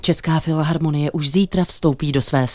Česká filharmonie už zítra vstoupí do své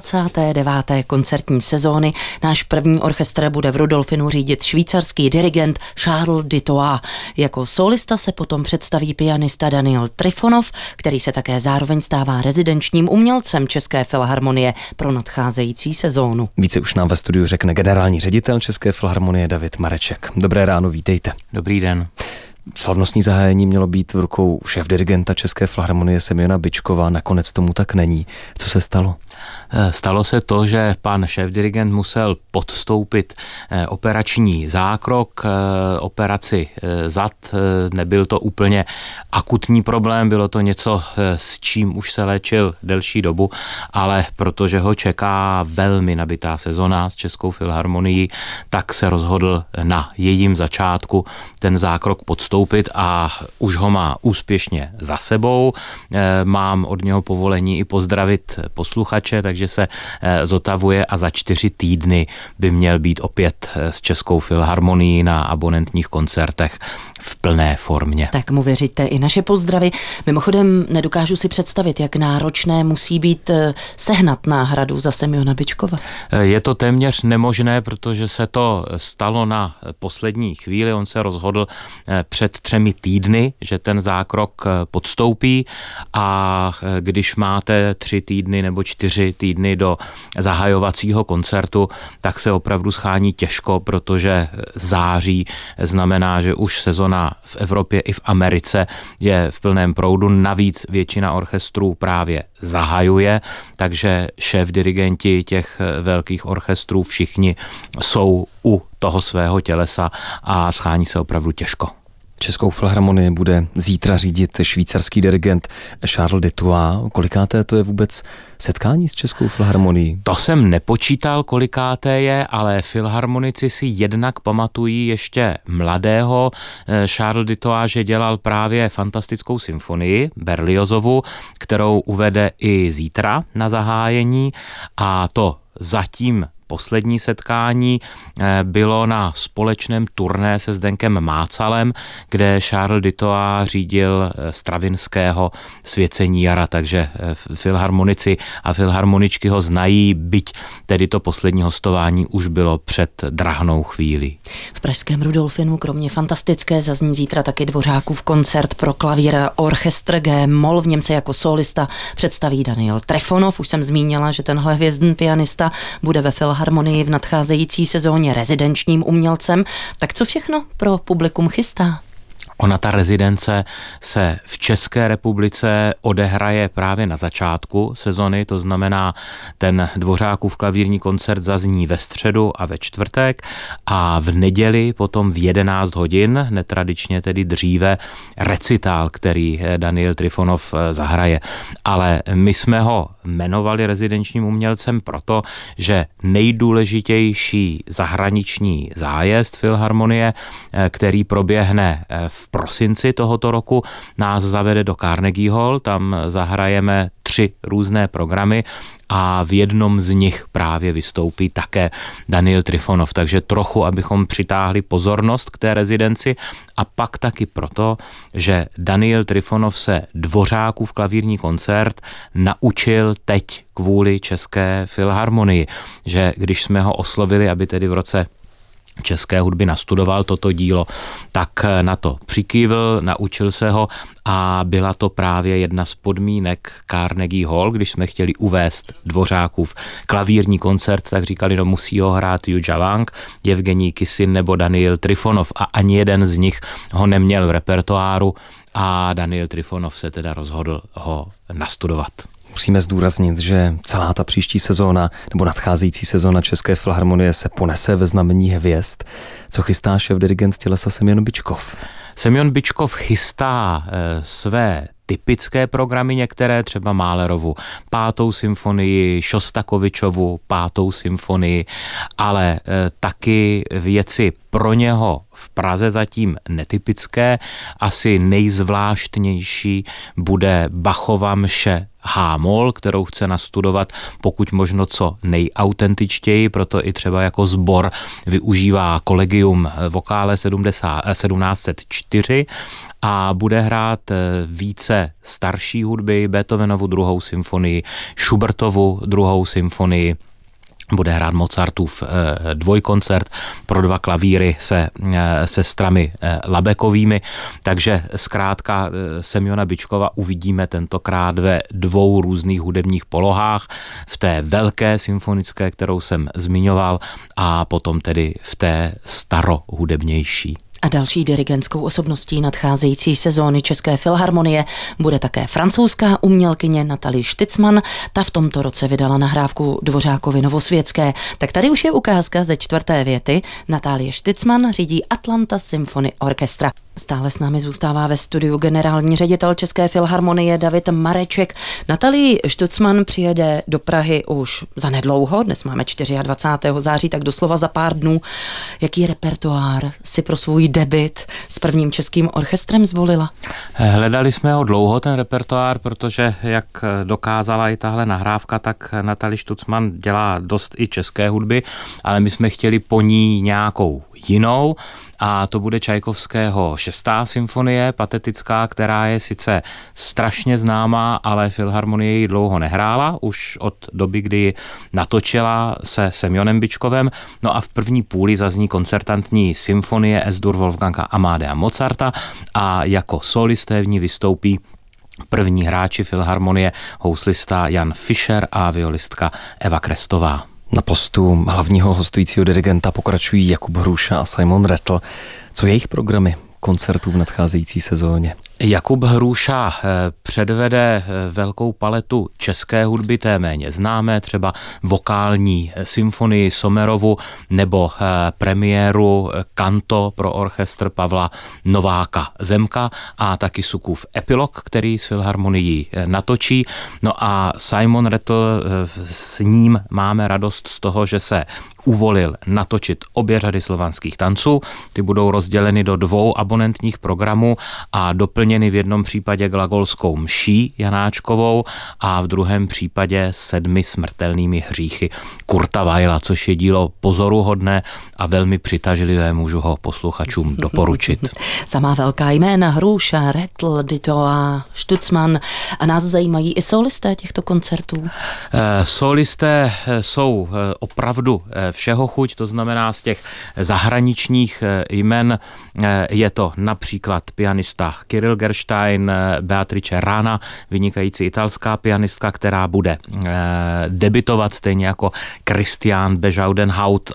129. koncertní sezóny. Náš první orchestr bude v Rudolfinu řídit švýcarský dirigent Charles Dutoit. Jako solista se potom představí pianista Daniel Trifonov, který se také zároveň stává rezidenčním umělcem České filharmonie pro nadcházející sezónu. Více už nám ve studiu řekne generální ředitel České filharmonie David Mareček. Dobré ráno, vítejte. Dobrý den. Slavnostní zahájení mělo být v rukou šéfdirigenta České filharmonie Semjona Byčkova, nakonec tomu tak není. Co se stalo? Stalo se to, že pan šéfdirigent musel podstoupit operační zákrok, operaci zad. Nebyl to úplně akutní problém, bylo to něco, s čím už se léčil delší dobu, ale protože ho čeká velmi nabitá sezona s Českou filharmonií, tak se rozhodl na jejím začátku ten zákrok podstoupit a už ho má úspěšně za sebou. Mám od něho povolení i pozdravit posluchače, takže se zotavuje a za 4 týdny by měl být opět s Českou filharmonií na abonentních koncertech v plné formě. Tak mu věříte i naše pozdravy. Mimochodem nedokážu si představit, jak náročné musí být sehnat náhradu za Semjona Byčkova. Je to téměř nemožné, protože se to stalo na poslední chvíli. On se rozhodl před 3 týdny, že ten zákrok podstoupí a když máte 3 týdny nebo 4 týdny do zahajovacího koncertu, tak se opravdu schání těžko, protože září znamená, že už sezona v Evropě i v Americe je v plném proudu. Navíc většina orchestrů právě zahajuje, takže šéfdirigenti těch velkých orchestrů všichni jsou u toho svého tělesa a schání se opravdu těžko. Českou filharmonii bude zítra řídit švýcarský dirigent Charles Dutoit. Kolikáté to je vůbec setkání s Českou filharmonií? To jsem nepočítal, kolikáté je, ale filharmonici si jednak pamatují ještě mladého Charles Dutoit, že dělal právě fantastickou symfonii Berliozovu, kterou uvede i zítra na zahájení, a to zatím poslední setkání bylo na společném turné se Zdenkem Mácalem, kde Charles Dutoit řídil Stravinského Svěcení jara, takže filharmonici a filharmoničky ho znají, byť tedy to poslední hostování už bylo před drahnou chvílí. V pražském Rudolfinu kromě fantastické zazní zítra taky Dvořákův koncert pro klavír a orchestr G-moll. V něm se jako solista představí Daniel Trifonov. Už jsem zmínila, že tenhle hvězdný pianista bude ve filharmonii v nadcházející sezóně rezidenčním umělcem. Tak co všechno pro publikum chystá? Ona ta rezidence se v České republice odehraje právě na začátku sezony, to znamená ten Dvořákův klavírní koncert zazní ve středu a ve čtvrtek a v neděli potom v 11 hodin, netradičně tedy dříve, recitál, který Daniel Trifonov zahraje. Ale my jsme ho jmenovali rezidenčním umělcem proto, že nejdůležitější zahraniční zájezd filharmonie, který proběhne v prosinci tohoto roku, nás zavede do Carnegie Hall, tam zahrajeme 3 různé programy a v jednom z nich právě vystoupí také Daniel Trifonov, takže trochu, abychom přitáhli pozornost k té rezidenci a pak taky proto, že Daniel Trifonov se Dvořákův klavírní koncert naučil teď kvůli České filharmonii, že když jsme ho oslovili, aby tedy v roce české hudby nastudoval toto dílo, tak na to přikývl, naučil se ho a byla to právě jedna z podmínek Carnegie Hall, když jsme chtěli uvést Dvořákův klavírní koncert, tak říkali, no musí ho hrát Juja Wang, Evgenij Kisin nebo Daniel Trifonov a ani jeden z nich ho neměl v repertoáru a Daniel Trifonov se teda rozhodl ho nastudovat. Musíme zdůraznit, že celá ta příští sezóna nebo nadcházející sezóna České filharmonie se ponese ve znamení hvězd. Co chystá šéfdirigent tělesa Semjon Byčkov? Semjon Byčkov chystá své typické programy, některé třeba Mahlerovu 5. symfonii, Šostakovičovu 5. symfonii, ale taky věci pro něho v Praze zatím netypické. Asi nejzvláštnější bude Bachova mše H-moll, kterou chce nastudovat pokud možno co nejautentičtěji, proto i třeba jako sbor využívá Collegium Vocale 1704 a bude hrát více starší hudby, Beethovenovu 2. symfonii, Schubertovu 2. symfonii, bude hrát Mozartův dvojkoncert pro 2 klavíry se sestrami Labekovými, takže zkrátka Semjona Byčkova uvidíme tentokrát ve 2 různých hudebních polohách, v té velké symfonické, kterou jsem zmiňoval, a potom tedy v té starohudebnější. A další dirigentskou osobností nadcházející sezóny České filharmonie bude také francouzská umělkyně Nathalie Stützmann. Ta v tomto roce vydala nahrávku Dvořákovi Novosvětské. Tak tady už je ukázka ze 4. věty. Nathalie Stützmann řídí Atlanta Symphony Orchestra. Stále s námi zůstává ve studiu generální ředitel České filharmonie David Mareček. Nathalie Stützmann přijede do Prahy už zanedlouho, dnes máme 24. září, tak doslova za pár dnů. Jaký repertoár si pro svůj debut s prvním českým orchestrem zvolila? Hledali jsme ho dlouho, ten repertoár, protože jak dokázala i tahle nahrávka, tak Nathalie Stützmann dělá dost i české hudby, ale my jsme chtěli po ní nějakou jinou, a to bude Čajkovského 6. symfonie, patetická, která je sice strašně známá, ale filharmonie ji dlouho nehrála, už od doby, kdy ji natočila se Semjonem Byčkovem. No a v první půli zazní koncertantní symfonie S-dur Wolfganga Amadea Mozarta a jako solisté v ní vystoupí první hráči filharmonie, houslista Jan Fischer a violistka Eva Krestová. Na postu hlavního hostujícího dirigenta pokračují Jakub Hruša a Simon Rattle. Co jejich programy koncertů v nadcházející sezóně? Jakub Hruša předvede velkou paletu české hudby, té méně známé, třeba vokální symfonii Sommerovu nebo premiéru Kanto pro orchestr Pavla Nováka Zemka a taky Sukův epilog, který s filharmonií natočí. No a Simon Rattle, s ním máme radost z toho, že se uvolil natočit obě řady slovanských tanců. Ty budou rozděleny do 2 abonentních programů a doplněny v jednom případě glagolskou mší Janáčkovou a v druhém případě 7 smrtelnými hříchy Kurta Weila, což je dílo pozoruhodné a velmi přitažlivé, můžu ho posluchačům doporučit. Samá velká jména Hruša, Rattle, Ditova, Stützmann, a nás zajímají i solisté těchto koncertů? Solisté jsou opravdu všeho chuť, to znamená z těch zahraničních jmen je to například pianista Kirill Gerstein, Beatrice Rana, vynikající italská pianistka, která bude debutovat stejně jako Christian Bezuidenhout,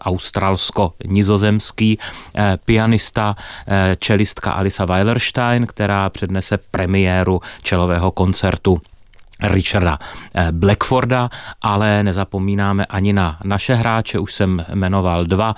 australsko-nizozemský pianista, čelistka Alisa Weilerstein, která přednese premiéru čelového koncertu Richarda Blackforda, ale nezapomínáme ani na naše hráče, už jsem jmenoval 2.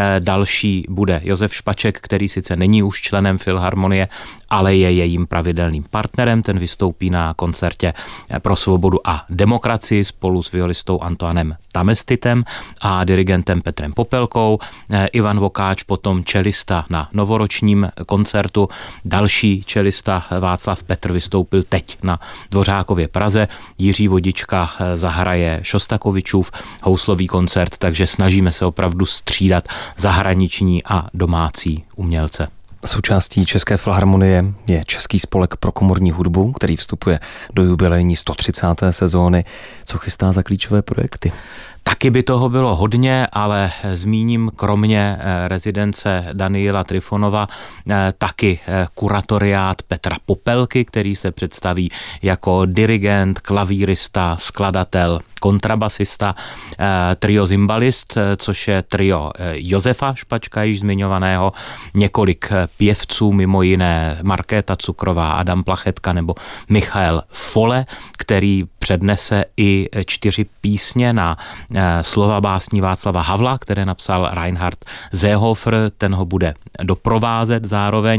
Další bude Josef Špaček, který sice není už členem filharmonie, ale je jejím pravidelným partnerem. Ten vystoupí na koncertě pro svobodu a demokracii spolu s violistou Antoinem Tamestitem a dirigentem Petrem Popelkou. Ivan Vokáč potom čelista na novoročním koncertu. Další čelista Václav Petr vystoupil teď na Dvořákově Praze. Jiří Vodička zahraje Šostakovičův houslový koncert, takže snažíme se opravdu střídat zahraniční a domácí umělce. Součástí České filharmonie je Český spolek pro komorní hudbu, který vstupuje do jubilejní 130. sezóny. Co chystá za klíčové projekty? Taky by toho bylo hodně, ale zmíním kromě rezidence Daniela Trifonova taky kuratoriát Petra Popelky, který se představí jako dirigent, klavírista, skladatel, kontrabasista, trio zimbalist, což je trio Josefa Špačka, již zmiňovaného, několik pěvců, mimo jiné Markéta Cukrová, Adam Plachetka nebo Michael Fole, který přednese i 4 písně na slova básní Václava Havla, které napsal Reinhard Seehofer, ten ho bude doprovázet zároveň,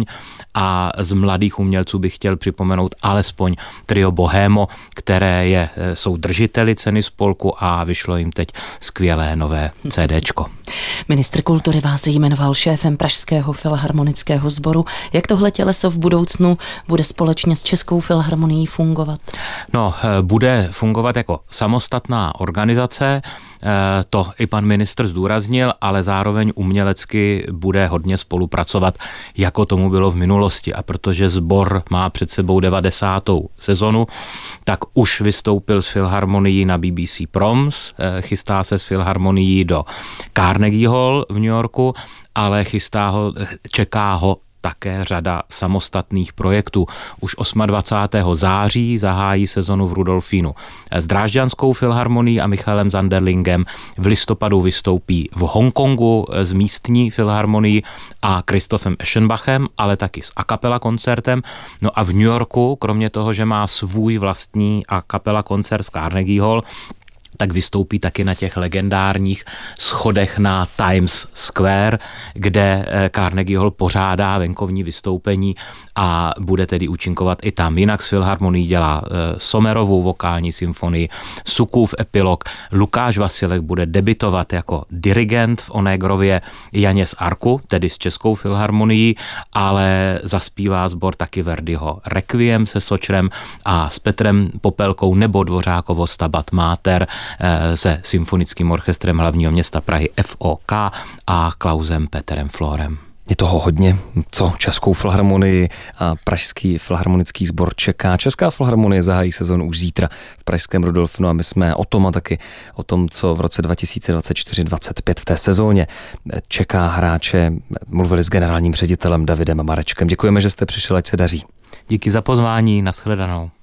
a z mladých umělců bych chtěl připomenout alespoň trio Bohémo, které jsou držiteli ceny spolku a vyšlo jim teď skvělé nové CDčko. Ministr kultury vás jmenoval šéfem Pražského filharmonického sboru. Jak tohle těleso v budoucnu bude společně s Českou filharmonií fungovat? No, bude bude fungovat jako samostatná organizace, to i pan ministr zdůraznil, ale zároveň umělecky bude hodně spolupracovat, jako tomu bylo v minulosti. A protože sbor má před sebou 90. sezonu, tak už vystoupil s filharmonií na BBC Proms, chystá se s filharmonií do Carnegie Hall v New Yorku, ale čeká ho také řada samostatných projektů. Už 28. září zahájí sezonu v Rudolfínu s Drážďanskou filharmonií a Michaelem Zanderlingem. V listopadu vystoupí v Hongkongu s místní filharmonií a Christophem Eschenbachem, ale taky s a cappella koncertem. No a v New Yorku, kromě toho, že má svůj vlastní a cappella koncert v Carnegie Hall, tak vystoupí taky na těch legendárních schodech na Times Square, kde Carnegie Hall pořádá venkovní vystoupení a bude tedy účinkovat i tam. Jinak s filharmonií dělá Sommerovu vokální symfonii, Sukův epilog. Lukáš Vasilek bude debitovat jako dirigent v Onegrově Janě z Arku, tedy s Českou filharmonií, ale zaspívá sbor taky Verdiho Requiem se Sočrem a s Petrem Popelkou nebo Dvořákovo Stabat Mater se symfonickým orchestrem hlavního města Prahy FOK a Klausem Peterem Florem. Je toho hodně, co Českou filharmonii a Pražský filharmonický sbor čeká. Česká filharmonie zahájí sezonu už zítra v pražském Rudolfinu a my jsme o tom a taky o tom, co v roce 2024-25 v té sezóně čeká hráče, mluvili s generálním ředitelem Davidem Marečkem. Děkujeme, že jste přišel, ať se daří. Díky za pozvání, nashledanou.